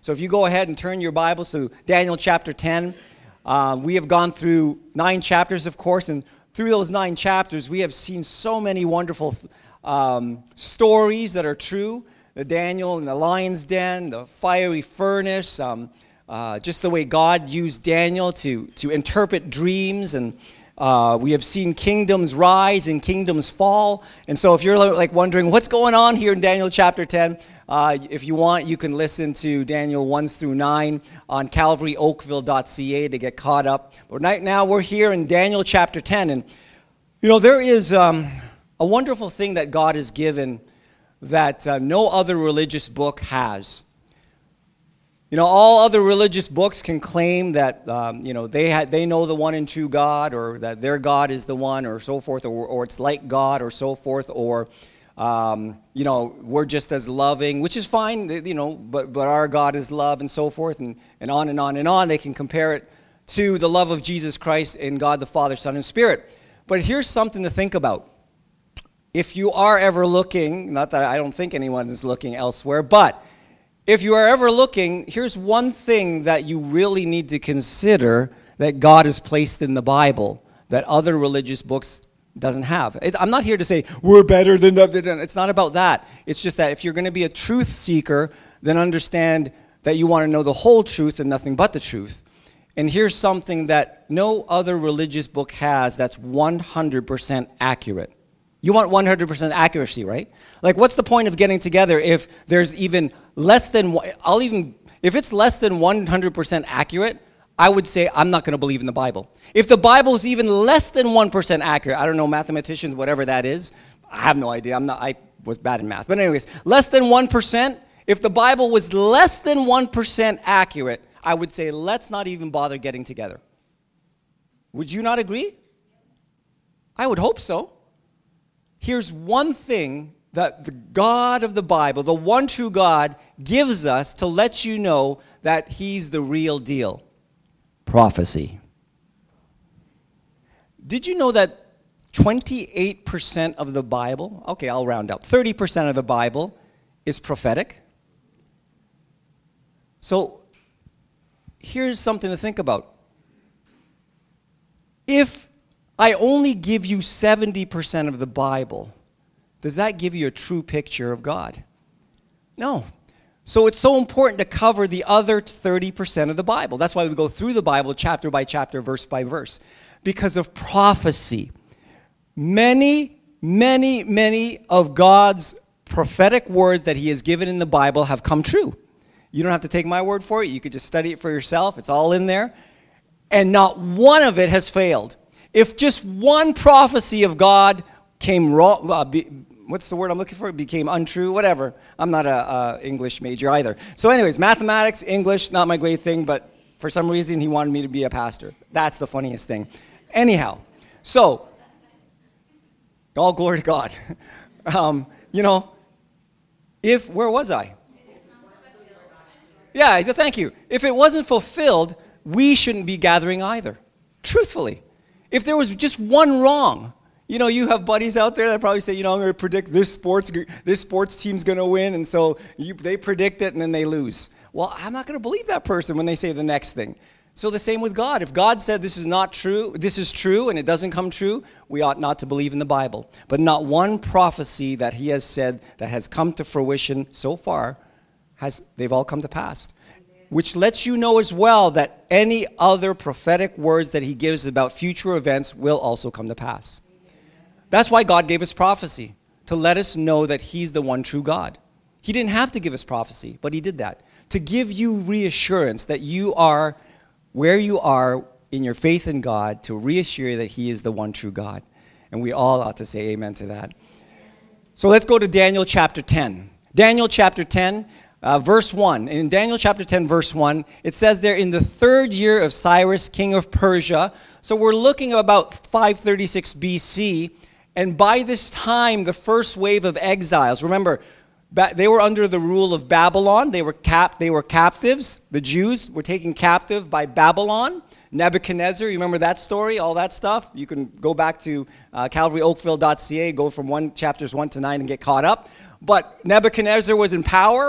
So if you go ahead and turn your Bibles to Daniel chapter 10, we have gone through 9 chapters, of course, and through those 9 chapters, we have seen so many wonderful stories that are true. The Daniel in the lion's den, the fiery furnace, just the way God used Daniel to interpret dreams, and we have seen kingdoms rise and kingdoms fall. And so if you're like wondering what's going on here in Daniel chapter 10, if you want, you can listen to Daniel 1 through 9 on calvaryoakville.ca to get caught up. But right now we're here in Daniel chapter 10, and there is a wonderful thing that God has given that no other religious book has. All other religious books can claim that they know the one and true God, or that their God is the one, or so forth, or it's like God, or so forth, or we're just as loving, which is fine, but our God is love, and so forth, and on and on and on. They can compare it to the love of Jesus Christ in God the Father, Son, and Spirit. But here's something to think about. If you are ever looking, not that I don't think anyone is looking elsewhere, but if you are ever looking, here's one thing that you really need to consider that God has placed in the Bible that other religious books doesn't have. I'm not here to say we're better than them. It's not about that. It's just that if you're going to be a truth seeker, then understand that you want to know the whole truth and nothing but the truth. And here's something that no other religious book has that's 100% accurate. You want 100% accuracy, right? Like, what's the point of getting together if there's even less than, if it's less than 100% accurate, I would say I'm not going to believe in the Bible. If the Bible is even less than 1% accurate, I don't know, mathematicians, whatever that is, I have no idea. I was bad in math. But anyways, less than 1%, if the Bible was less than 1% accurate, I would say let's not even bother getting together. Would you not agree? I would hope so. Here's one thing that the God of the Bible, the one true God, gives us to let you know that He's the real deal. Prophecy. Did you know that 28% of the Bible, okay, I'll round up, 30% of the Bible is prophetic? So, here's something to think about. If I only give you 70% of the Bible, does that give you a true picture of God? No. So it's so important to cover the other 30% of the Bible. That's why we go through the Bible chapter by chapter, verse by verse. Because of prophecy. Many of God's prophetic words that He has given in the Bible have come true. You don't have to take my word for it. You could just study it for yourself. It's all in there. And not one of it has failed. If just one prophecy of God came wrong, what's the word I'm looking for? It became untrue, whatever. I'm not a English major either. So anyways, mathematics, English, not my great thing, but for some reason He wanted me to be a pastor. That's the funniest thing. Anyhow, so, all glory to God. Where was I? Yeah, thank you. If it wasn't fulfilled, we shouldn't be gathering either, truthfully. If there was just one wrong, you have buddies out there that probably say, I'm going to predict this sports team's going to win, and so they predict it and then they lose. Well, I'm not going to believe that person when they say the next thing. So the same with God. If God said this is not true, this is true, and it doesn't come true, we ought not to believe in the Bible. But not one prophecy that He has said that has come to fruition so far, they've all come to pass. Which lets you know as well that any other prophetic words that He gives about future events will also come to pass. That's why God gave us prophecy, to let us know that He's the one true God. He didn't have to give us prophecy, but He did that. To give you reassurance that you are where you are in your faith in God, to reassure you that He is the one true God. And we all ought to say amen to that. So let's go to Daniel chapter 10. Daniel chapter 10. Verse 1. In Daniel chapter 10, verse 1, it says there, in the 3rd year of Cyrus, king of Persia. So we're looking at about 536 BC. And by this time, the first wave of exiles, remember, they were under the rule of Babylon. They were captives. The Jews were taken captive by Babylon. Nebuchadnezzar, you remember that story, all that stuff? You can go back to calvaryoakville.ca, go from chapters 1 to 9 and get caught up. But Nebuchadnezzar was in power.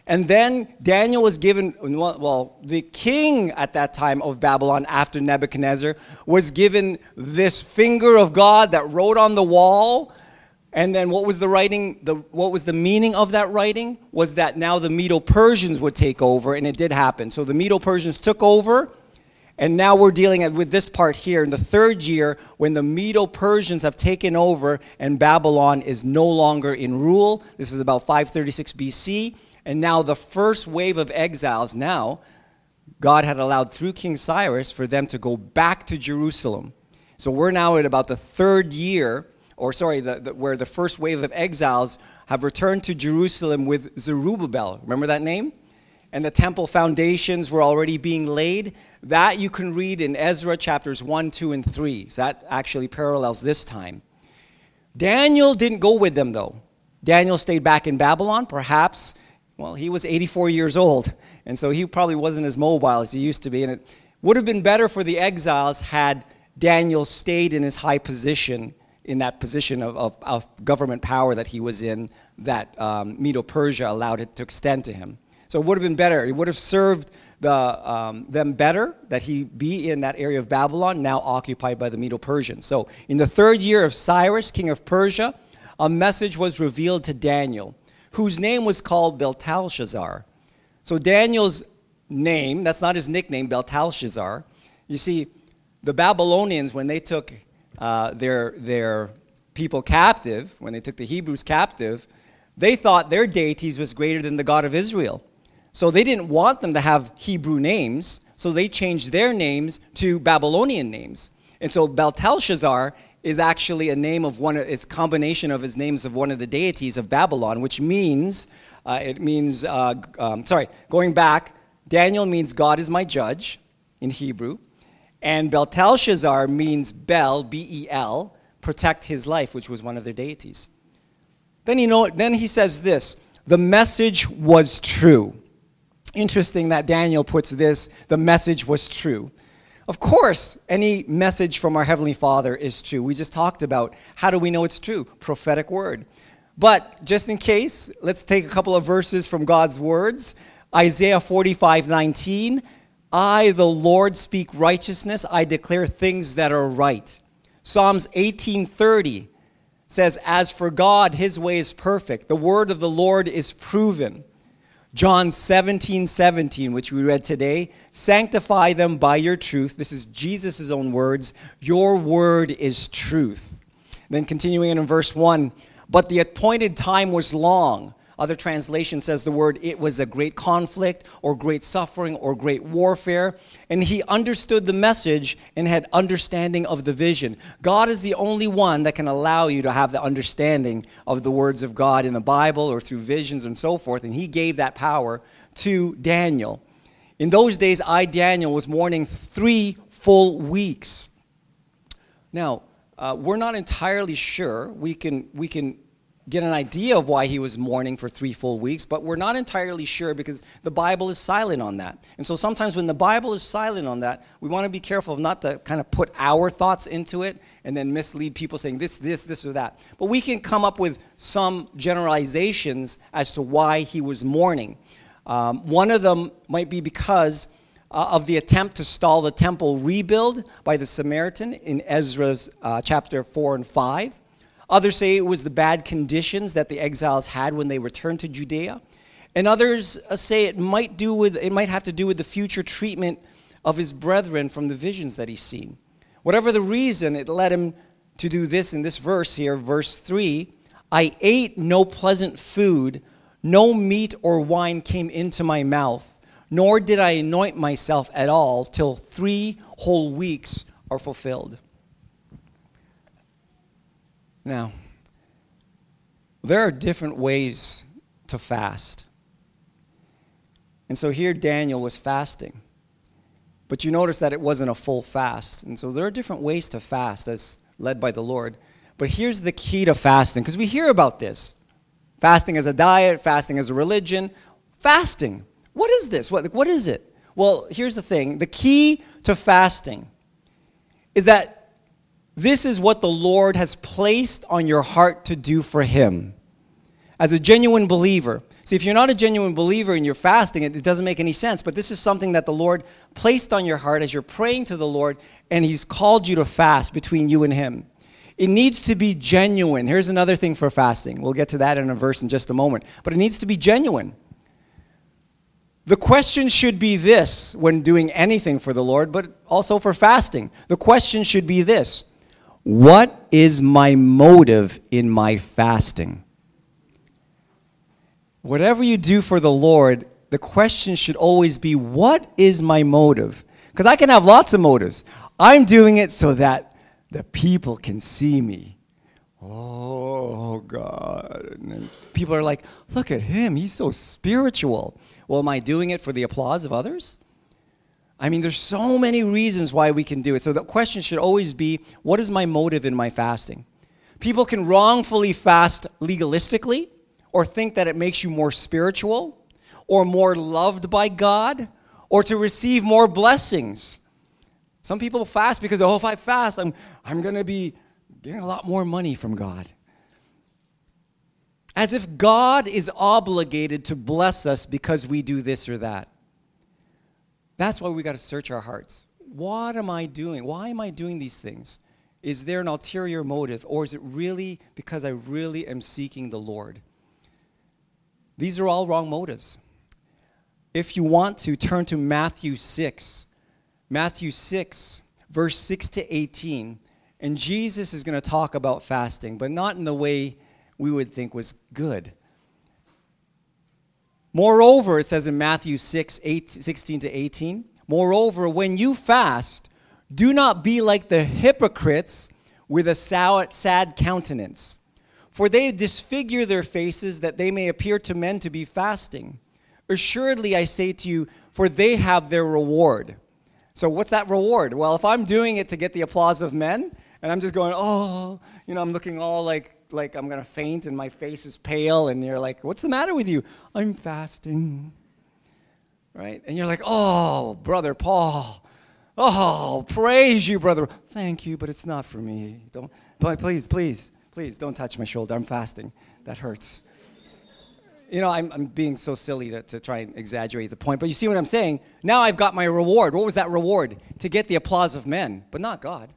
And then Daniel was given, well, the king at that time of Babylon after Nebuchadnezzar was given this finger of God that wrote on the wall. And then what was the writing? What was the meaning of that writing? Was that now the Medo-Persians would take over, and it did happen. So the Medo-Persians took over, and now we're dealing with this part here in the third year when the Medo-Persians have taken over and Babylon is no longer in rule. This is about 536 BC. And now the first wave of exiles, now God had allowed through King Cyrus for them to go back to Jerusalem. So we're now at about the third year, where the first wave of exiles have returned to Jerusalem with Zerubbabel. Remember that name? And the temple foundations were already being laid. That you can read in Ezra chapters 1, 2, and 3. So that actually parallels this time. Daniel didn't go with them, though. Daniel stayed back in Babylon, perhaps. Well, he was 84 years old, and so he probably wasn't as mobile as he used to be. And it would have been better for the exiles had Daniel stayed in his high position, in that position of government power that he was in, that Medo-Persia allowed it to extend to him. So it would have been better. It would have served them better that he be in that area of Babylon, now occupied by the Medo-Persians. So in the third year of Cyrus, king of Persia, a message was revealed to Daniel, whose name was called Belteshazzar. So Daniel's name, that's not his nickname, Belteshazzar. You see, the Babylonians, when they took their people captive, when they took the Hebrews captive, they thought their deities was greater than the God of Israel. So they didn't want them to have Hebrew names, so they changed their names to Babylonian names. And so Belteshazzar is actually a name of it's combination of his names of one of the deities of Babylon, which means, going back, Daniel means God is my judge in Hebrew, and Belteshazzar means Bel, B-E-L, protect his life, which was one of their deities. Then he says this, the message was true. Interesting that Daniel puts this, the message was true. Of course, any message from our Heavenly Father is true. We just talked about how do we know it's true? Prophetic word. But just in case, let's take a couple of verses from God's words. Isaiah 45:19, I, the Lord, speak righteousness. I declare things that are right. Psalms 18:30 says, as for God, his way is perfect. The word of the Lord is proven. John 17:17, which we read today, sanctify them by your truth. This is Jesus' own words. Your word is truth. Then continuing in verse 1, but the appointed time was long. Other translation says the word, it was a great conflict or great suffering or great warfare. And he understood the message and had understanding of the vision. God is the only one that can allow you to have the understanding of the words of God in the Bible or through visions and so forth. And he gave that power to Daniel. In those days, Daniel, was mourning 3 full weeks. Now, we're not entirely sure. We can get an idea of why he was mourning for 3 full weeks, but we're not entirely sure because the Bible is silent on that. And so sometimes when the Bible is silent on that, we want to be careful not to kind of put our thoughts into it and then mislead people saying this, or that. But we can come up with some generalizations as to why he was mourning. One of them might be because of the attempt to stall the temple rebuild by the Samaritan in Ezra's chapter 4 and 5. Others say it was the bad conditions that the exiles had when they returned to Judea. And others say it might have to do with the future treatment of his brethren from the visions that he's seen. Whatever the reason, it led him to do this in this verse here, verse 3. I ate no pleasant food, no meat or wine came into my mouth, nor did I anoint myself at all till 3 whole weeks are fulfilled. Now, there are different ways to fast. And so here Daniel was fasting. But you notice that it wasn't a full fast. And so there are different ways to fast as led by the Lord. But here's the key to fasting, because we hear about this. Fasting as a diet, fasting as a religion. Fasting. What is this? What is it? Well, here's the thing. The key to fasting is that this is what the Lord has placed on your heart to do for him. As a genuine believer, See, if you're not a genuine believer and you're fasting, it doesn't make any sense. But this is something that the Lord placed on your heart as you're praying to the Lord, and He's called you to fast between you and Him. It needs to be genuine. Here's another thing for fasting. We'll get to that in a verse in just a moment. But it needs to be genuine. The question should be this when doing anything for the Lord, but also for fasting. The question should be this: what is my motive in my fasting? Whatever you do for the Lord, the question should always be, what is my motive? Because I can have lots of motives. I'm doing it so that the people can see me. Oh, God. And people are like, look at him. He's so spiritual. Well, am I doing it for the applause of others? I mean, there's so many reasons why we can do it. So the question should always be, what is my motive in my fasting? People can wrongfully fast legalistically, or think that it makes you more spiritual, or more loved by God, or to receive more blessings. Some people fast because, if I fast, I'm going to be getting a lot more money from God. As if God is obligated to bless us because we do this or that. That's why we got to search our hearts. What am I doing? Why am I doing these things? Is there an ulterior motive, or is it really because I really am seeking the Lord? These are all wrong motives. If you want to, turn to Matthew 6. Matthew 6, verse 6 to 18. And Jesus is going to talk about fasting, but not in the way we would think was good. Moreover, it says in Matthew 6, 16 to 18, moreover, when you fast, do not be like the hypocrites with a sad countenance. For they disfigure their faces that they may appear to men to be fasting. Assuredly, I say to you, for they have their reward. So what's that reward? Well, if I'm doing it to get the applause of men, and I'm just going, I'm looking all like I'm going to faint and my face is pale, and you're like, what's the matter with you? I'm fasting. Right? And you're like, oh, Brother Paul. Oh, praise you, brother. Thank you, but it's not for me. Please, don't touch my shoulder. I'm fasting. That hurts. I'm being so silly to try and exaggerate the point. But you see what I'm saying? Now I've got my reward. What was that reward? To get the applause of men, but not God.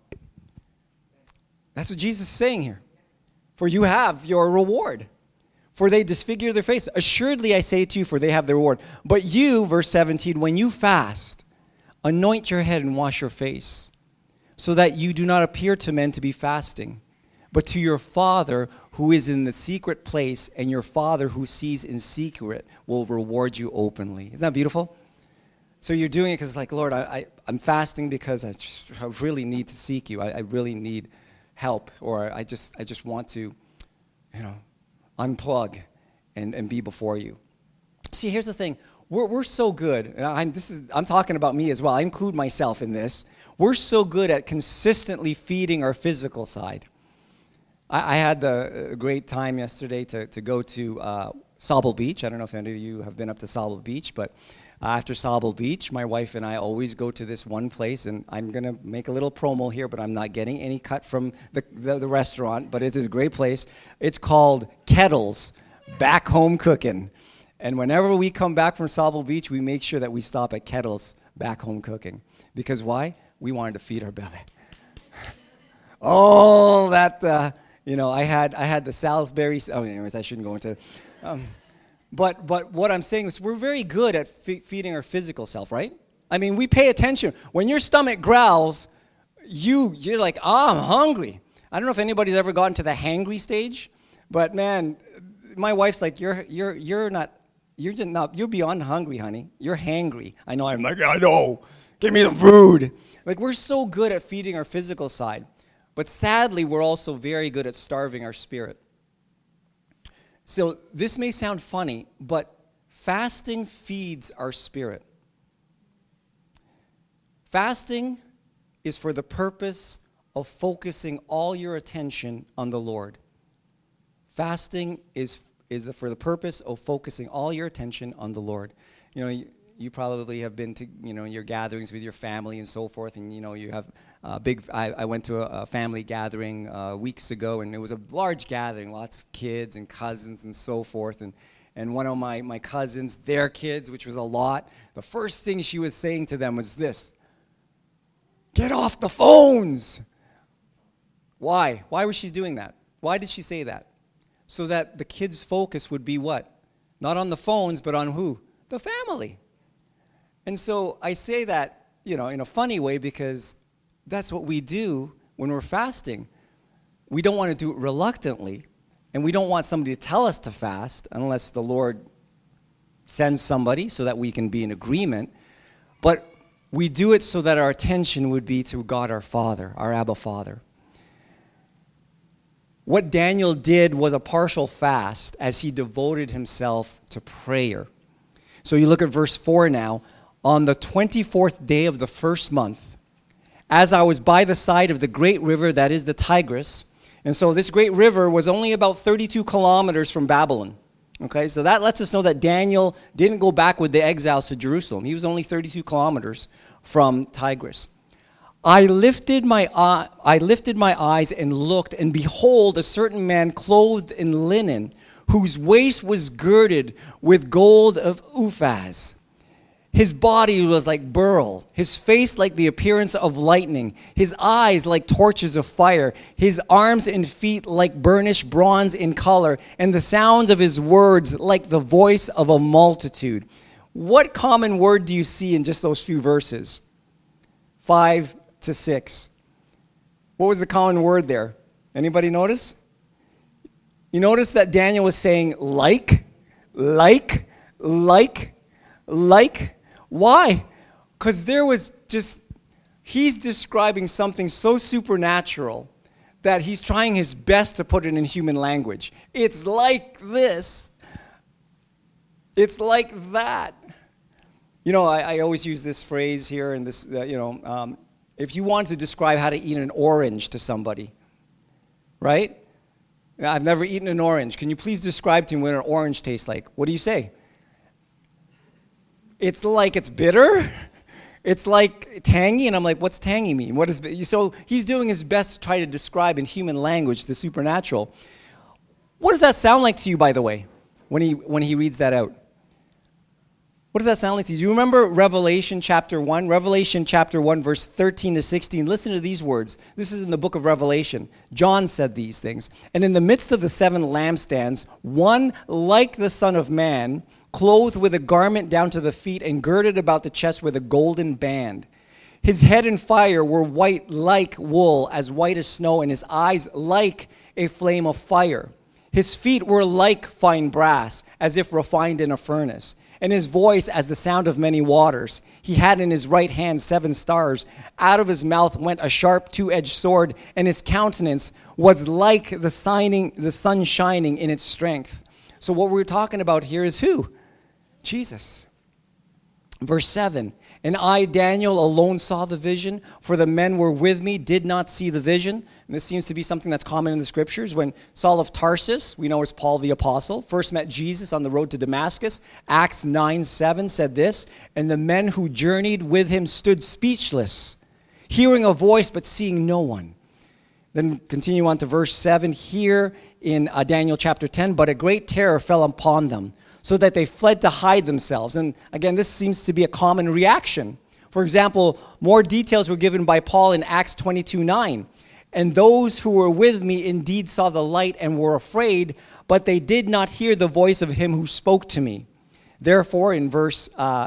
That's what Jesus is saying here. For you have your reward. For they disfigure their face. Assuredly, I say to you, for they have their reward. But you, verse 17, when you fast, anoint your head and wash your face, so that you do not appear to men to be fasting, but to your Father who is in the secret place, and your Father who sees in secret will reward you openly. Isn't that beautiful? So you're doing it because it's like, Lord, I'm fasting because I really need to seek you. I really need help, or I just want to, unplug and be before you. See, here's the thing. We're so good, and I'm talking about me as well. I include myself in this. We're so good at consistently feeding our physical side. I had the great time yesterday to go to Sauble Beach. I don't know if any of you have been up to Sauble Beach, but after Sauble Beach, my wife and I always go to this one place, and I'm going to make a little promo here, but I'm not getting any cut from the restaurant, but it is a great place. It's called Kettles Back Home Cooking. And whenever we come back from Sauble Beach, we make sure that we stop at Kettles Back Home Cooking. Because why? We wanted to feed our belly. Oh, that... I had the Salisbury. Anyways, I shouldn't go into. But what I'm saying is we're very good at feeding our physical self, right? I mean, we pay attention. When your stomach growls, you're like, I'm hungry. I don't know if anybody's ever gotten to the hangry stage, but man, my wife's like, you're beyond hungry, honey. You're hangry. I know. I'm like, I know. Give me some food. Like, we're so good at feeding our physical side. But sadly, we're also very good at starving our spirit. So this may sound funny, but fasting feeds our spirit. Fasting is for the purpose of focusing all your attention on the Lord. Fasting is for the purpose of focusing all your attention on the Lord. You probably have been to, your gatherings with your family and so forth, and, you have I went to a family gathering weeks ago, and it was a large gathering, lots of kids and cousins and so forth, and and one of my cousins, their kids, which was a lot, the first thing she was saying to them was this: get off the phones. Why? Why was she doing that? Why did she say that? So that the kids' focus would be what? Not on the phones, but on who? The family. And so I say that, in a funny way, because that's what we do when we're fasting. We don't want to do it reluctantly, and we don't want somebody to tell us to fast unless the Lord sends somebody so that we can be in agreement. But we do it so that our attention would be to God our Father, our Abba Father. What Daniel did was a partial fast as he devoted himself to prayer. So you look at verse 4 now. On the 24th day of the first month, as I was by the side of the great river that is the Tigris, and so this great river was only about 32 kilometers from Babylon. Okay, so that lets us know that Daniel didn't go back with the exiles to Jerusalem. He was only 32 kilometers from Tigris. I lifted my eyes and looked, and behold, a certain man clothed in linen, whose waist was girded with gold of Uphaz. His body was like beryl, his face like the appearance of lightning, his eyes like torches of fire, his arms and feet like burnished bronze in color, and the sounds of his words like the voice of a multitude. What common word do you see in just those few verses? 5 to 6. What was the common word there? Anybody notice? You notice that Daniel was saying like. Why? Because he's describing something so supernatural that he's trying his best to put it in human language. It's like this. It's like that. I always use this phrase here, and this, if you want to describe how to eat an orange to somebody, right? I've never eaten an orange. Can you please describe to me what an orange tastes like? What do you say? It's like it's bitter. It's like tangy. And I'm like, what's tangy mean? So he's doing his best to try to describe in human language the supernatural. What does that sound like to you, by the way, when he reads that out? What does that sound like to you? Do you remember Revelation chapter 1? Revelation chapter 1, verse 13 to 16. Listen to these words. This is in the book of Revelation. John said these things. And in the midst of the 7 lampstands, one like the Son of Man, clothed with a garment down to the feet and girded about the chest with a golden band. His head and fire were white like wool, as white as snow, and his eyes like a flame of fire. His feet were like fine brass, as if refined in a furnace, and his voice as the sound of many waters. He had in his right hand 7 stars. Out of his mouth went a sharp 2-edged sword, and his countenance was like the sun shining in its strength. So what we're talking about here is who? Jesus. Verse 7, and I, Daniel, alone saw the vision, for the men were with me, did not see the vision. And this seems to be something that's common in the scriptures. When Saul of Tarsus, we know as Paul the Apostle, first met Jesus on the road to Damascus, Acts 9:7 said this, and the men who journeyed with him stood speechless, hearing a voice but seeing no one. Then continue on to verse 7 here in Daniel chapter 10, but a great terror fell upon them, so that they fled to hide themselves. And again, this seems to be a common reaction. For example, more details were given by Paul in Acts 22:9. And those who were with me indeed saw the light and were afraid, but they did not hear the voice of him who spoke to me. Therefore, in verse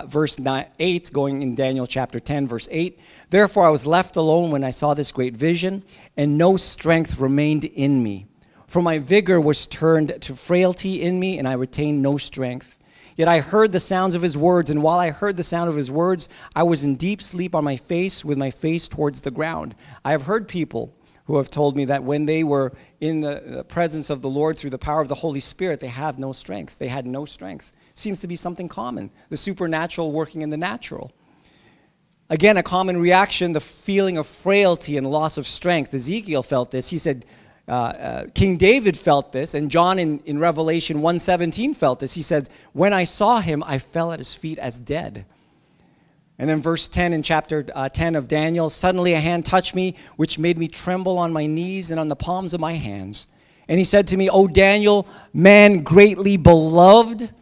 8, going in Daniel chapter 10, verse 8, therefore I was left alone when I saw this great vision, and no strength remained in me. For my vigor was turned to frailty in me, and I retained no strength. Yet I heard the sounds of his words, and while I heard the sound of his words, I was in deep sleep on my face, with my face towards the ground. I have heard people who have told me that when they were in the presence of the Lord through the power of the Holy Spirit, they have no strength. They had no strength. Seems to be something common, the supernatural working in the natural. Again, a common reaction, the feeling of frailty and loss of strength. Ezekiel felt this. He said, King David felt this, and John in Revelation 1:17 felt this. He said, when I saw him, I fell at his feet as dead. And then verse 10 in chapter 10 of Daniel, suddenly a hand touched me, which made me tremble on my knees and on the palms of my hands. And he said to me, O Daniel, man greatly beloved,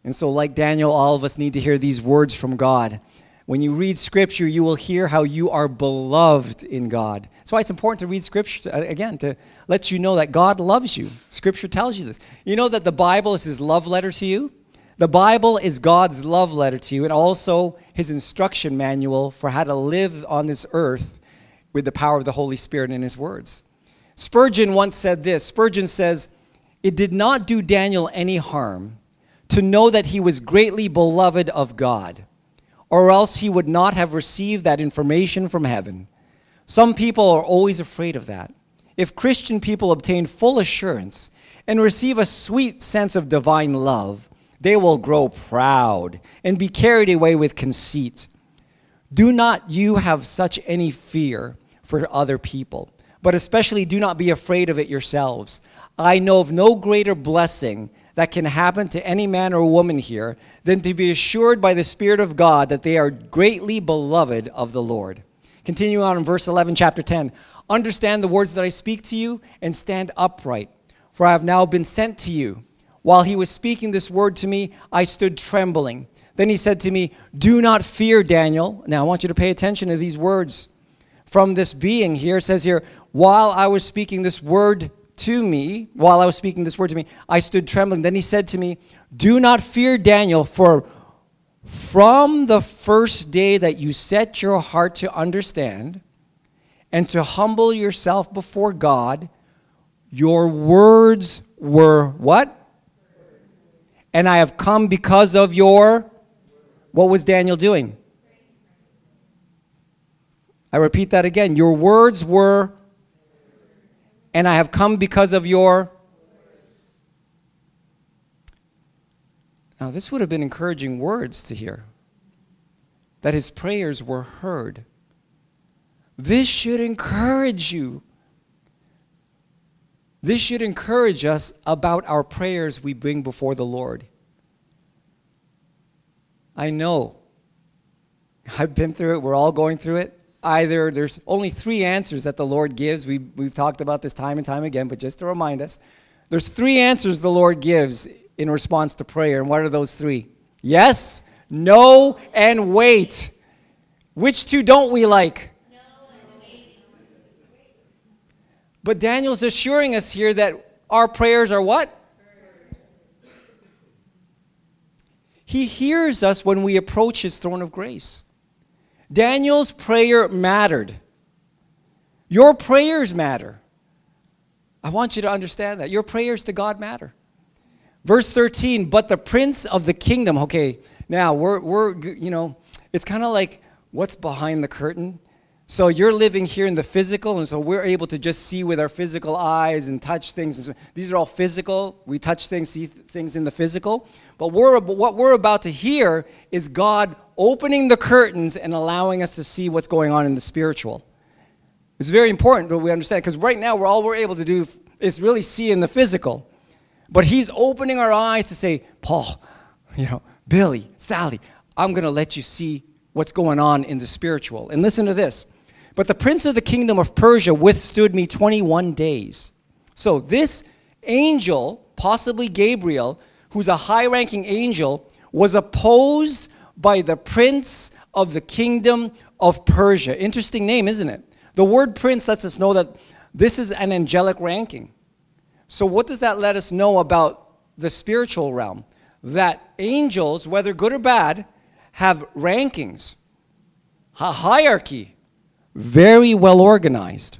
And so like Daniel, all of us need to hear these words from God. When you read Scripture, you will hear how you are beloved in God. That's why it's important to read Scripture, again, to let you know that God loves you. Scripture tells you this. You know that the Bible is his love letter to you? The Bible is God's love letter to you and also his instruction manual for how to live on this earth with the power of the Holy Spirit in his words. Spurgeon once said this. Spurgeon says, "It did not do Daniel any harm to know that he was greatly beloved of God, or else he would not have received that information from heaven. Some people are always afraid of that. If Christian people obtain full assurance and receive a sweet sense of divine love, they will grow proud and be carried away with conceit. Do not you have such any fear for other people, but especially do not be afraid of it yourselves. I know of no greater blessing that can happen to any man or woman here than to be assured by the Spirit of God that they are greatly beloved of the Lord." Continuing on in verse 11, chapter 10. "Understand the words that I speak to you and stand upright, for I have now been sent to you. While he was speaking this word to me, I stood trembling. Then he said to me, 'Do not fear, Daniel.'" Now I want you to pay attention to these words. From this being here, it says here, while I was speaking this word to me, I stood trembling. Then he said to me, "Do not fear, Daniel, for from the first day that you set your heart to understand and to humble yourself before God, your words were" what? "And I have come because of your..." What was Daniel doing? I repeat that again. "Your words were, and I have come because of your..." Now, this would have been encouraging words to hear, that his prayers were heard. This should encourage you. This should encourage us about our prayers we bring before the Lord. I know. I've been through it. We're all going through it. Either there's only 3 answers that the Lord gives. We've talked about this time and time again, but just to remind us, there's 3 answers the Lord gives in response to prayer. And what are those 3? Yes, no, and wait. Which 2 don't we like? No and wait. But Daniel's assuring us here that our prayers are what? He hears us when we approach his throne of grace. Daniel's prayer mattered. Your prayers matter. I want you to understand that. Your prayers to God matter. Verse 13, "But the prince of the kingdom..." Okay, now we're it's kind of like what's behind the curtain. So you're living here in the physical, and so we're able to just see with our physical eyes and touch things. And so these are all physical. We touch things, see things in the physical. But what we're about to hear is God opening the curtains and allowing us to see what's going on in the spiritual. It's very important that we understand, because right now all we're able to do is really see in the physical. But he's opening our eyes to say, "Paul, Billy, Sally, I'm going to let you see what's going on in the spiritual." And listen to this. "But the prince of the kingdom of Persia withstood me 21 days. So this angel, possibly Gabriel, who's a high-ranking angel, was opposed by the prince of the kingdom of Persia. Interesting name, isn't it? The word prince lets us know that this is an angelic ranking. So what does that let us know about the spiritual realm? That angels, whether good or bad, have rankings, a hierarchy, very well organized.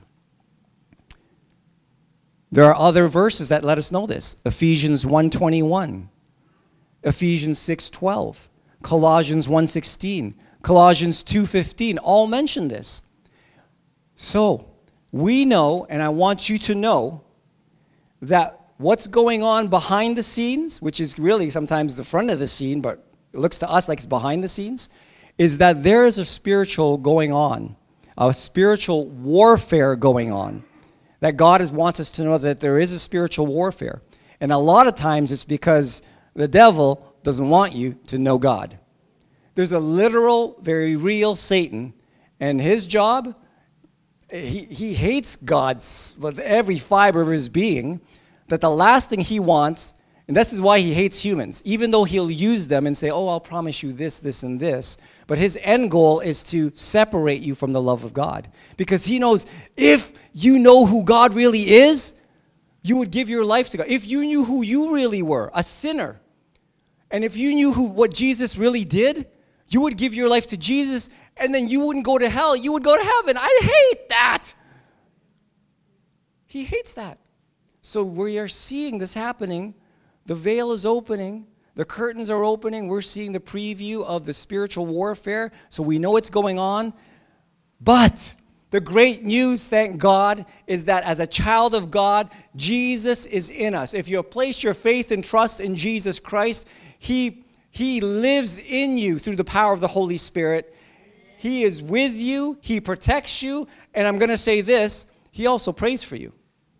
There are other verses that let us know this. Ephesians 1:21, Ephesians 6:12, Colossians 1:16, Colossians 2:15, all mention this. So we know, and I want you to know, that what's going on behind the scenes, which is really sometimes the front of the scene, but it looks to us like it's behind the scenes, is that there is a spiritual going on, a spiritual warfare going on. That God wants us to know that there is a spiritual warfare. And a lot of times it's because the devil doesn't want you to know God. There's a literal, very real Satan, and his job, he hates God with every fiber of his being, that the last thing he wants And this is why he hates humans, even though he'll use them and say, oh, I'll promise you this, this, and this. But his end goal is to separate you from the love of God. Because he knows if you know who God really is, you would give your life to God. If you knew who you really were, a sinner, and if you knew what Jesus really did, you would give your life to Jesus, and then you wouldn't go to hell. You would go to heaven. I hate that. He hates that. So we are seeing this happening. The veil is opening. The curtains are opening. We're seeing the preview of the spiritual warfare. So we know what's going on. But the great news, thank God, is that as a child of God, Jesus is in us. If you have placed your faith and trust in Jesus Christ, He lives in you through the power of the Holy Spirit. He is with you. He protects you. And I'm going to say this, He also prays for you.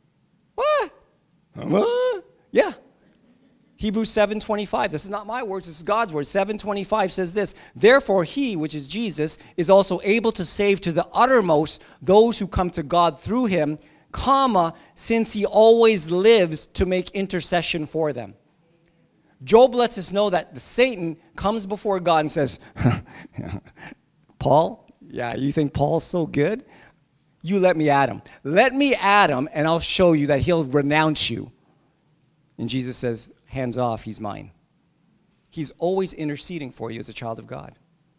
What? Yeah. Hebrews 7:25. This is not my words, this is God's words. 7:25 says this, therefore he, which is Jesus, is also able to save to the uttermost those who come to God through him, since he always lives to make intercession for them. Job lets us know that Satan comes before God and says, Paul, yeah, you think Paul's so good? You let me at him. Let me at him, and I'll show you that he'll renounce you. And Jesus says, hands off, he's mine. He's always interceding for you as a child of God.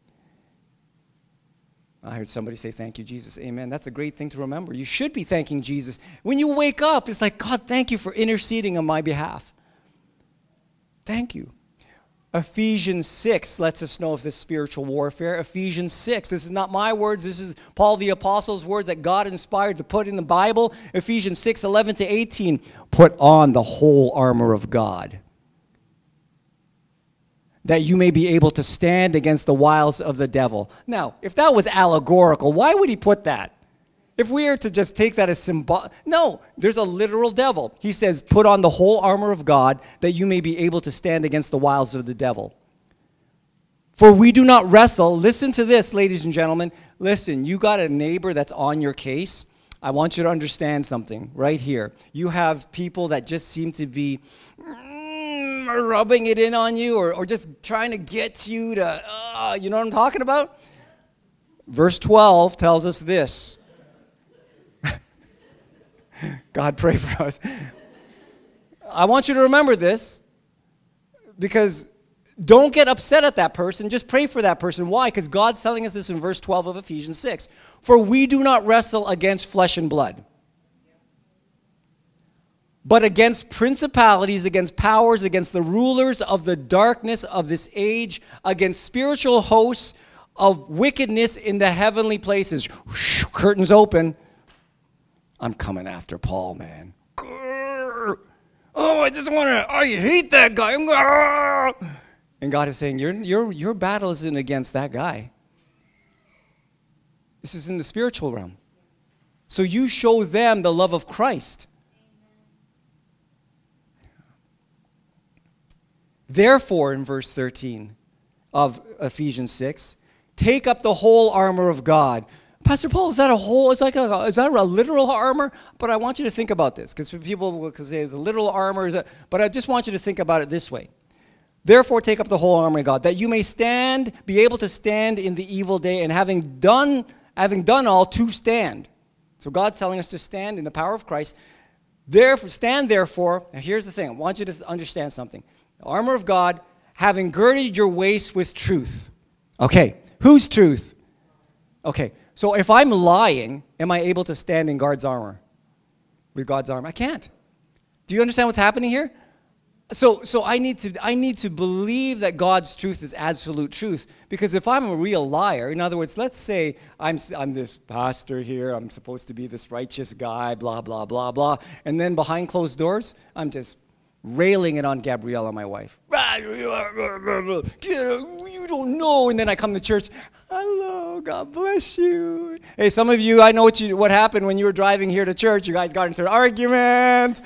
I heard somebody say, thank you, Jesus. Amen. That's a great thing to remember. You should be thanking Jesus. When you wake up, it's like, God, thank you for interceding on my behalf. Thank you. Ephesians 6 lets us know of this spiritual warfare. Ephesians 6, this is not my words. This is Paul the Apostle's words that God inspired to put in the Bible. Ephesians 6, 11 to 18. Put on the whole armor of God, that you may be able to stand against the wiles of the devil. Now, if that was allegorical, why would he put that? If we are to just take that as symbol, no, there's a literal devil. He says, put on the whole armor of God, that you may be able to stand against the wiles of the devil. For we do not wrestle. Listen to this, ladies and gentlemen. Listen, you got a neighbor that's on your case. I want you to understand something right here. You have people that just seem to be rubbing it in on you, or just trying to get you to, you know what I'm talking about? Verse 12 tells us this. God, pray for us. I want you to remember this, because don't get upset at that person. Just pray for that person. Why? Because God's telling us this in verse 12 of Ephesians 6. For we do not wrestle against flesh and blood, but against principalities, against powers, against the rulers of the darkness of this age, against spiritual hosts of wickedness in the heavenly places. Curtains open. I'm coming after Paul, man. Oh, I just want to, I hate that guy. And God is saying, your battle isn't against that guy. This is in the spiritual realm. So you show them the love of Christ. Therefore, in verse 13 of Ephesians 6, take up the whole armor of God. Pastor Paul, is that is that a literal armor? But I want you to think about this, because people will say it's a literal armor. But I just want you to think about it this way. Therefore, take up the whole armor of God, that you may be able to stand in the evil day, and having done all, to stand. So God's telling us to stand in the power of Christ. Therefore, now here's the thing. I want you to understand something. The armor of God, having girded your waist with truth. Okay, whose truth? Okay. So if I'm lying, am I able to stand in God's armor? With God's armor? I can't. Do you understand what's happening here? So I need to believe that God's truth is absolute truth. Because if I'm a real liar, in other words, let's say I'm this pastor here, I'm supposed to be this righteous guy, blah, blah, blah, blah. And then behind closed doors, I'm just railing it on Gabriella, my wife. You don't know. And then I come to church. Hello, God bless you. Hey, some of you, I know what happened when you were driving here to church. You guys got into an argument.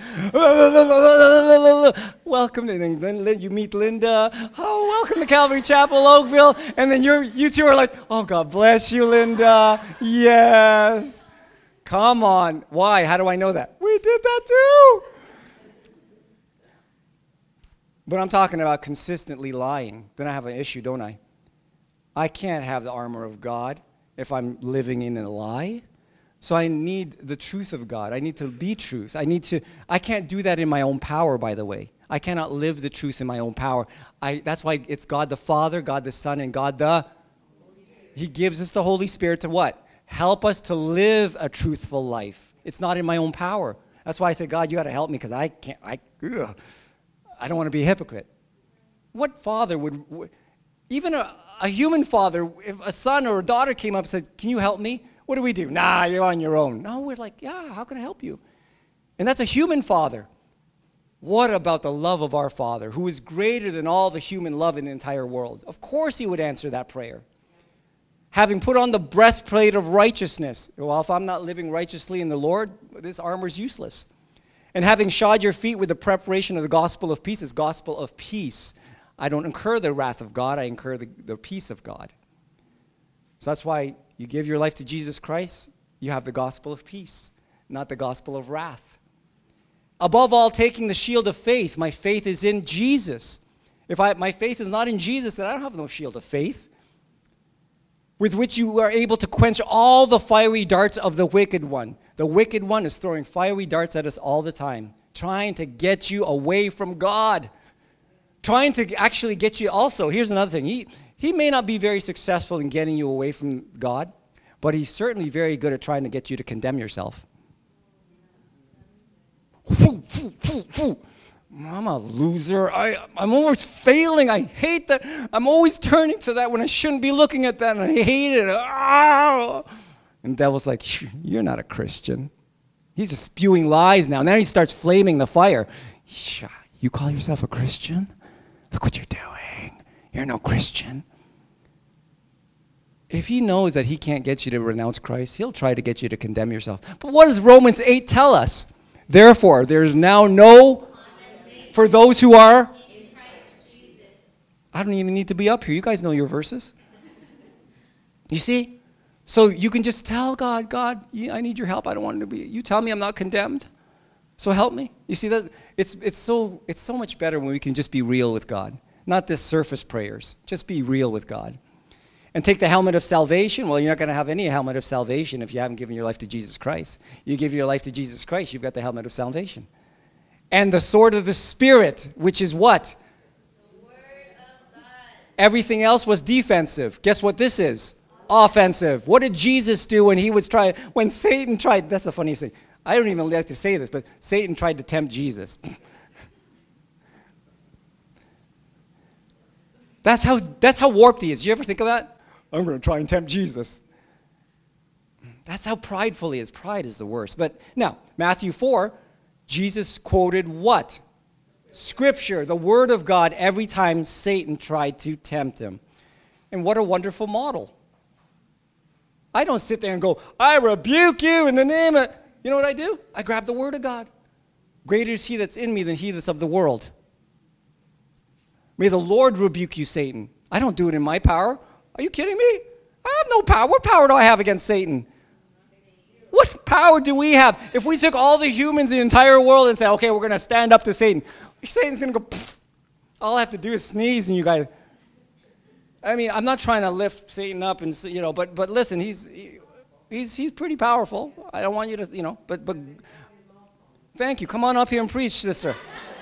Welcome. And then you meet Linda. Oh, welcome to Calvary Chapel, Oakville. And then you two are like, oh, God bless you, Linda. Yes. Come on. Why? How do I know that? We did that too. But I'm talking about consistently lying. Then I have an issue, don't I? I can't have the armor of God if I'm living in a lie. So I need the truth of God. I need to be truth. I can't do that in my own power, by the way. I cannot live the truth in my own power. That's why it's God the Father, God the Son, and God the... He gives us the Holy Spirit to what? Help us to live a truthful life. It's not in my own power. That's why I say, God, you got to help me because I don't want to be a hypocrite. What father would even a human father, if a son or a daughter came up and said, can you help me? What do we do? Nah, you're on your own. No, we're like, yeah, how can I help you? And that's a human father. What about the love of our Father, who is greater than all the human love in the entire world? Of course he would answer that prayer. Having put on the breastplate of righteousness. Well, if I'm not living righteously in the Lord, this armor is useless. And having shod your feet with the preparation of the gospel of peace, it's gospel of peace. I don't incur the wrath of God, I incur the peace of God. So that's why you give your life to Jesus Christ, you have the gospel of peace, not the gospel of wrath. Above all, taking the shield of faith. My faith is in Jesus. If my faith is not in Jesus, then I don't have no shield of faith, with which you are able to quench all the fiery darts of the wicked one. The wicked one is throwing fiery darts at us all the time, trying to get you away from God, trying to actually get you also. Here's another thing. He may not be very successful in getting you away from God, but he's certainly very good at trying to get you to condemn yourself. I'm a loser. I'm always failing. I hate that. I'm always turning to that when I shouldn't be looking at that, and I hate it. And the devil's like, you're not a Christian. He's just spewing lies now. And then he starts flaming the fire. You call yourself a Christian? Look what you're doing. You're no Christian. If he knows that he can't get you to renounce Christ, he'll try to get you to condemn yourself. But what does Romans 8 tell us? Therefore, there is now no, for those who are, in Christ Jesus. I don't even need to be up here. You guys know your verses. You see? So you can just tell God, I need your help. I don't want to be. You tell me I'm not condemned, so help me. You see that it's so much better when we can just be real with God, not this surface prayers. Just be real with God. And take the helmet of salvation. Well, you're not going to have any helmet of salvation if you haven't given your life to Jesus Christ. You give your life to Jesus Christ, you've got the helmet of salvation. And the sword of the Spirit, which is what? The Word of God. Everything else was defensive. Guess what this is? Offensive. What did Jesus do when Satan tried, that's the funniest thing. I don't even like to say this, but Satan tried to tempt Jesus. That's how warped he is. You ever think of that? I'm going to try and tempt Jesus. That's how prideful he is. Pride is the worst. But now, Matthew 4, Jesus quoted what? Scripture, the Word of God, every time Satan tried to tempt him. And what a wonderful model. I don't sit there and go, I rebuke you in the name of... You know what I do? I grab the Word of God. Greater is he that's in me than he that's of the world. May the Lord rebuke you, Satan. I don't do it in my power. Are you kidding me? I have no power. What power do I have against Satan? What power do we have? If we took all the humans in the entire world and said, okay, we're going to stand up to Satan, Satan's going to go, pfft. All I have to do is sneeze and you guys... I mean, I'm not trying to lift Satan up and, but listen, he's pretty powerful. I don't want you to, but thank you. Come on up here and preach, sister.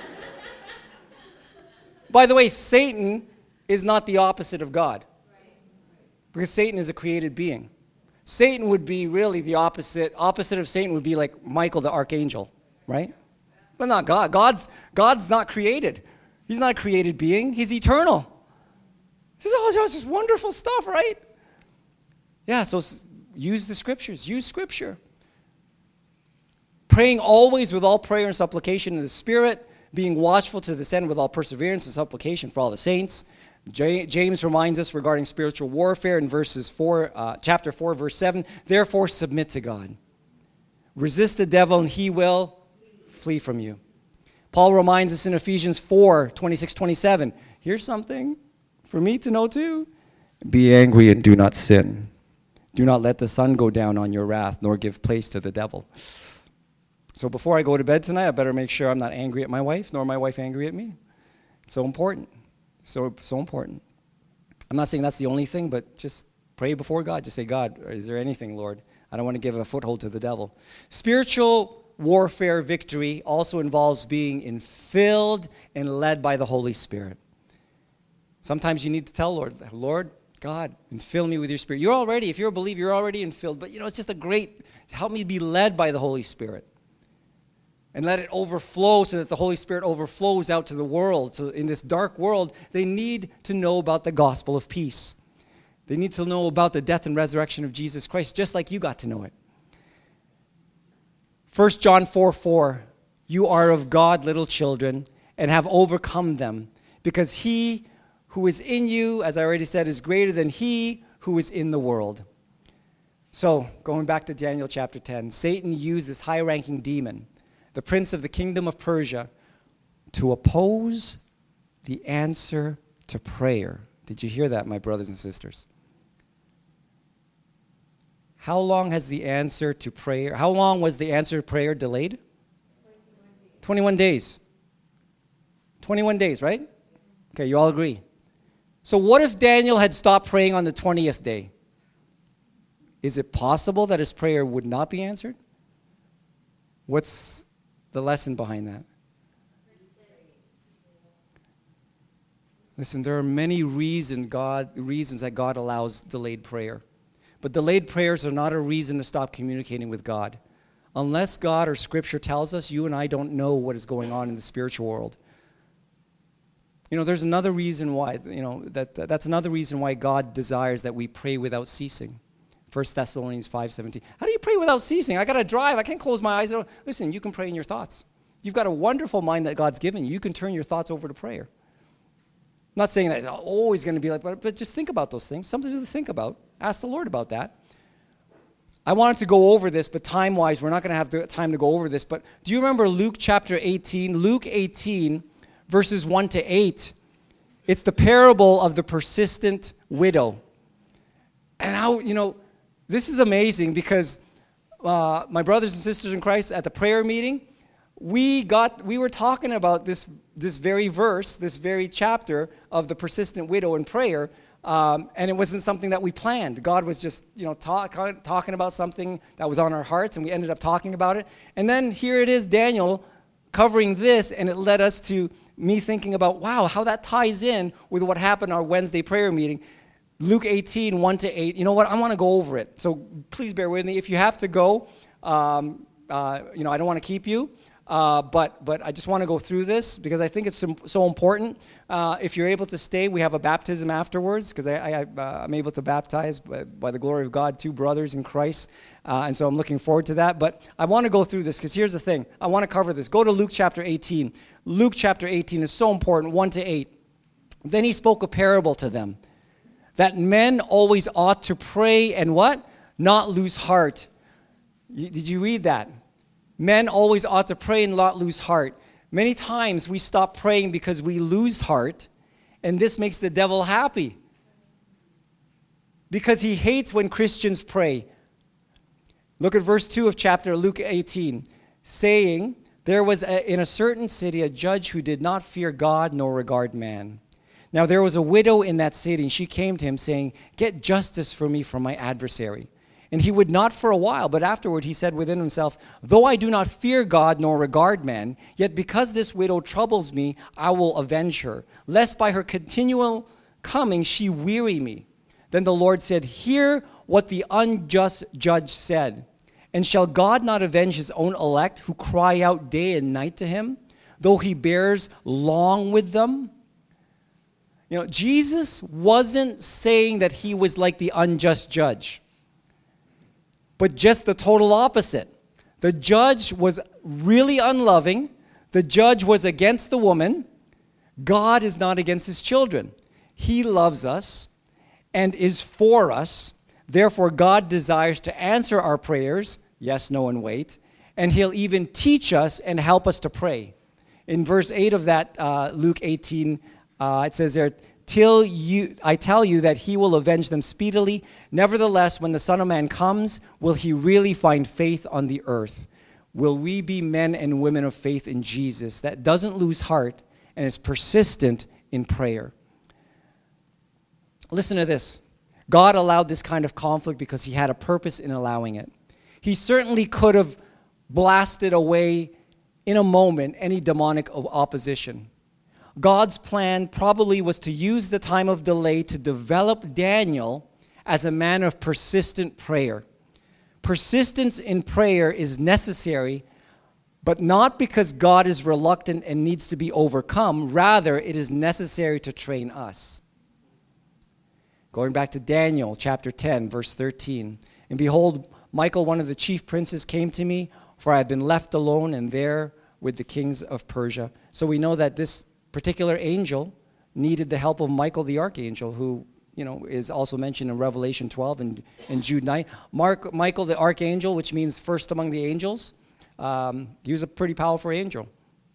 By the way, Satan is not the opposite of God. Because Satan is a created being. Satan would be really the opposite. Opposite of Satan would be like Michael the archangel, right? But not God. God's not created. He's not a created being. He's eternal. This is all just wonderful stuff, right? Yeah, so use the scriptures. Use scripture. Praying always with all prayer and supplication in the Spirit, being watchful to this end with all perseverance and supplication for all the saints. James reminds us regarding spiritual warfare in chapter 4, verse 7. Therefore, submit to God. Resist the devil and he will flee from you. Paul reminds us in Ephesians 4, 26, 27. Here's something for me to know too. Be angry and do not sin. Do not let the sun go down on your wrath, nor give place to the devil. So before I go to bed tonight, I better make sure I'm not angry at my wife, nor my wife angry at me. So important. So important. I'm not saying that's the only thing, but just pray before God. Just say, God, is there anything, Lord? I don't want to give a foothold to the devil. Spiritual warfare victory also involves being filled and led by the Holy Spirit. Sometimes you need to tell Lord, God, and fill me with your Spirit. If you're a believer, you're already infilled. But, it's just help me be led by the Holy Spirit. And let it overflow so that the Holy Spirit overflows out to the world. So in this dark world, they need to know about the gospel of peace. They need to know about the death and resurrection of Jesus Christ, just like you got to know it. 1 John 4:4, you are of God, little children, and have overcome them, because he who is in you, as I already said, is greater than he who is in the world. So, going back to Daniel chapter 10, Satan used this high-ranking demon, the prince of the kingdom of Persia, to oppose the answer to prayer. Did you hear that, my brothers and sisters? How long was the answer to prayer delayed? 21 days. 21 days, right? Okay, you all agree. So what if Daniel had stopped praying on the 20th day? Is it possible that his prayer would not be answered? What's the lesson behind that? Listen, there are many reasons that God allows delayed prayer. But delayed prayers are not a reason to stop communicating with God. Unless God or Scripture tells us, you and I don't know what is going on in the spiritual world. There's another reason why, that's another reason why God desires that we pray without ceasing. 1 Thessalonians 5:17. How do you pray without ceasing? I got to drive. I can't close my eyes. Listen, you can pray in your thoughts. You've got a wonderful mind that God's given you. You can turn your thoughts over to prayer. I'm not saying that it's always going to be like, but just think about those things. Something to think about. Ask the Lord about that. I wanted to go over this, but time-wise, we're not going to have time to go over this. But do you remember Luke chapter 18? Luke 18, verses 1 to 8. It's the parable of the persistent widow. And how, this is amazing because my brothers and sisters in Christ at the prayer meeting, we were talking about this very verse, this very chapter of the persistent widow in prayer, and it wasn't something that we planned. God was just, talking about something that was on our hearts, and we ended up talking about it. And then here it is, Daniel covering this, and it led us to me thinking about, wow, how that ties in with what happened our Wednesday prayer meeting. Luke 18, 1 to 8. You know what? I want to go over it. So please bear with me. If you have to go, I don't want to keep you. But I just want to go through this because I think it's so important. If you're able to stay, we have a baptism afterwards because I'm able to baptize by the glory of God 2 brothers in Christ. And so I'm looking forward to that. But I want to go through this because here's the thing. I want to cover this. Go to Luke chapter 18. Luke chapter 18 is so important, 1 to 8. Then he spoke a parable to them that men always ought to pray and what? Not lose heart. Did you read that? Men always ought to pray and not lose heart. Many times we stop praying because we lose heart, and this makes the devil happy. Because he hates when Christians pray. Look at verse 2 of chapter Luke 18, saying, there was in a certain city a judge who did not fear God nor regard man. Now there was a widow in that city, and she came to him saying, get justice for me from my adversary. And he would not for a while, but afterward he said within himself, though I do not fear God nor regard man, yet because this widow troubles me, I will avenge her, lest by her continual coming she weary me. Then the Lord said, hear what the unjust judge said. And shall God not avenge his own elect who cry out day and night to him, though he bears long with them? Jesus wasn't saying that he was like the unjust judge, but just the total opposite. The judge was really unloving. The judge was against the woman. God is not against his children. He loves us and is for us. Therefore, God desires to answer our prayers, yes, no, and wait. And he'll even teach us and help us to pray. In verse 8 of that Luke 18, it says there, I tell you that he will avenge them speedily. Nevertheless, when the Son of Man comes, will he really find faith on the earth? Will we be men and women of faith in Jesus that doesn't lose heart and is persistent in prayer. Listen to this. God allowed this kind of conflict because he had a purpose in allowing it. He certainly could have blasted away in a moment any demonic opposition. God's plan probably was to use the time of delay to develop Daniel as a man of persistent prayer. Persistence in prayer is necessary, but not because God is reluctant and needs to be overcome. Rather, it is necessary to train us. Going back to Daniel chapter 10, verse 13. And behold, Michael, one of the chief princes, came to me, for I had been left alone and there with the kings of Persia. So we know that this particular angel needed the help of Michael the archangel, who is also mentioned in Revelation 12 and Jude 9. Michael the archangel, which means first among the angels, he was a pretty powerful angel.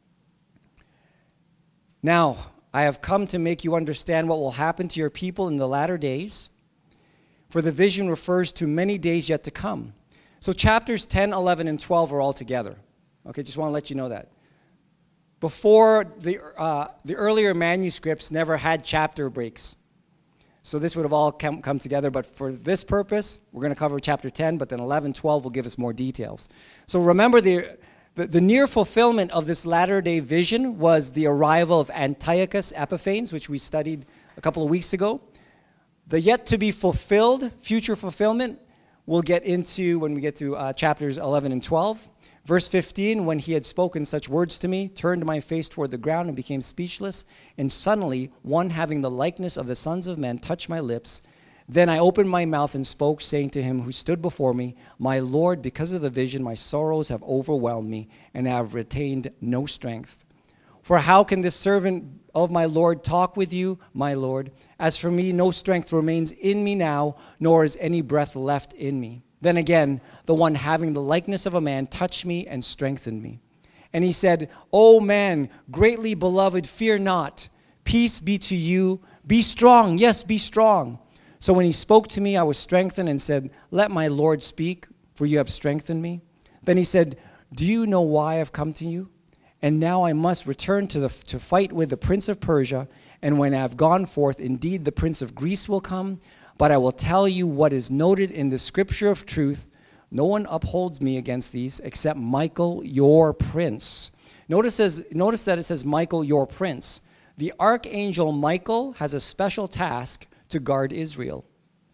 Now, I have come to make you understand what will happen to your people in the latter days, for the vision refers to many days yet to come. So chapters 10, 11, and 12 are all together. Okay, just want to let you know that. Before, the earlier manuscripts never had chapter breaks. So this would have all come together, but for this purpose, we're going to cover chapter 10, but then 11, 12 will give us more details. So remember, the near fulfillment of this latter-day vision was the arrival of Antiochus Epiphanes, which we studied a couple of weeks ago. The yet-to-be-fulfilled, future fulfillment, we'll get into when we get to chapters 11 and 12. Verse 15, when he had spoken such words to me, turned my face toward the ground and became speechless, and suddenly one having the likeness of the sons of men touched my lips. Then I opened my mouth and spoke, saying to him who stood before me, my Lord, because of the vision, my sorrows have overwhelmed me, and I have retained no strength. For how can this servant of my Lord talk with you, my Lord? As for me, no strength remains in me now, nor is any breath left in me. Then again, the one having the likeness of a man touched me and strengthened me. And he said, O man, greatly beloved, fear not. Peace be to you. Be strong. Yes, be strong. So when he spoke to me, I was strengthened and said, let my Lord speak, for you have strengthened me. Then he said, do you know why I've come to you? And now I must return to fight with the prince of Persia. And when I have gone forth, indeed the prince of Greece will come. But I will tell you what is noted in the scripture of truth. No one upholds me against these except Michael, your prince. Notice that it says Michael, your prince. The archangel Michael has a special task to guard Israel.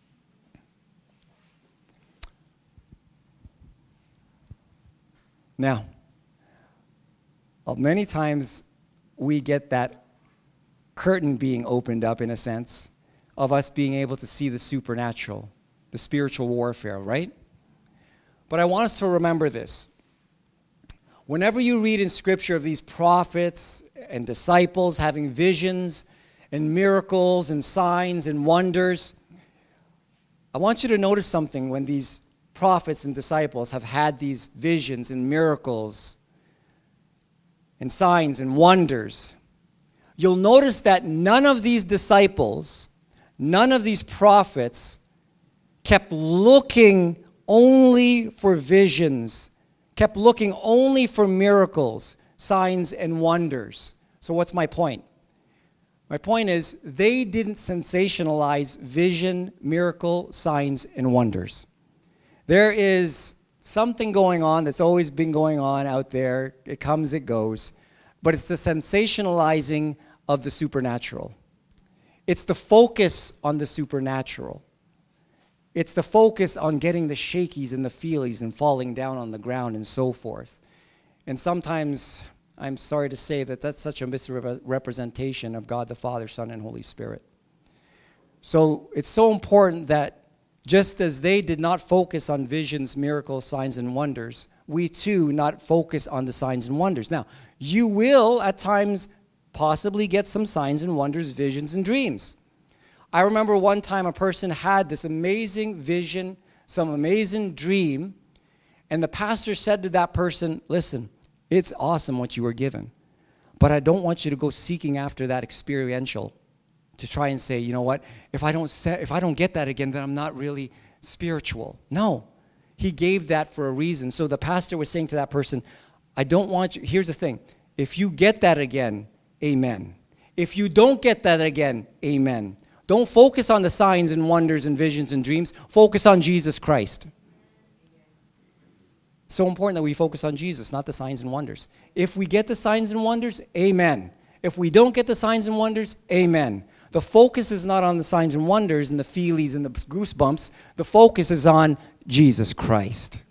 Now, many times we get that curtain being opened up, in a sense, of us being able to see the supernatural, the spiritual warfare, right? But I want us to remember this. Whenever you read in Scripture of these prophets and disciples having visions and miracles and signs and wonders, I want you to notice something when these prophets and disciples have had these visions and miracles and signs and wonders. You'll notice that none of these disciples, none of these prophets kept looking only for visions, kept looking only for miracles, signs, and wonders. So what's my point? My point is they didn't sensationalize vision, miracle, signs, and wonders. There is something going on that's always been going on out there. It comes, it goes. But it's the sensationalizing of the supernatural. It's the focus on the supernatural. It's the focus on getting the shakies and the feelies and falling down on the ground and so forth. And sometimes, I'm sorry to say that that's such a misrepresentation of God the Father, Son, and Holy Spirit. So it's so important that just as they did not focus on visions, miracles, signs, and wonders, we too not focus on the signs and wonders. Now, you will at times possibly get some signs and wonders, visions, and dreams. I remember one time a person had this amazing vision, some amazing dream, and the pastor said to that person, listen, it's awesome what you were given, but I don't want you to go seeking after that experiential to try and say, you know what, if I don't get that again, then I'm not really spiritual. No, he gave that for a reason. So the pastor was saying to that person, I don't want you, here's the thing, if you get that again, amen. If you don't get that again, amen. Don't focus on the signs and wonders and visions and dreams. Focus on Jesus Christ. It's so important that we focus on Jesus, not the signs and wonders. If we get the signs and wonders, amen. If we don't get the signs and wonders, amen. The focus is not on the signs and wonders and the feelies and the goosebumps. The focus is on Jesus Christ.